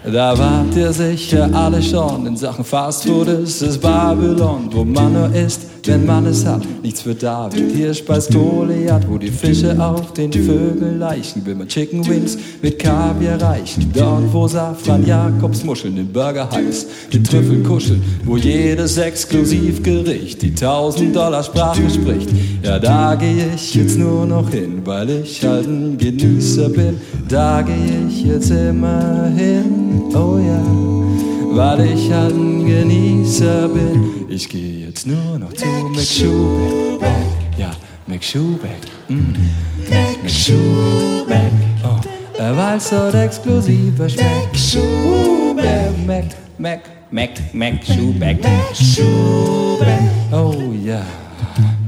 Da wart ihr sicher alle schon, in Sachen Fastfood ist es Babylon, wo man nur isst, wenn man es hat. Nichts für David, hier speist Goliath, wo die Fische auf den Vögeln laichen. Will man Chicken Wings mit Kaviar reichen, dort wo Safran Jakobs Muscheln den Burger heiß, mit Trüffeln kuscheln, wo jedes Exklusivgericht die $1000 Sprache spricht. Ja, da geh ich jetzt nur noch hin, weil ich halt ein Genießer bin. Da geh ich jetzt immer hin, oh ja, weil ich halt ein Genießer bin. Ich geh jetzt nur noch zu McSchubeck, oh, ja, McSchubeck, McSchubeck, oh, weil's dort exklusiver schmeckt. McSchubeck, McSchubeck, oh ja.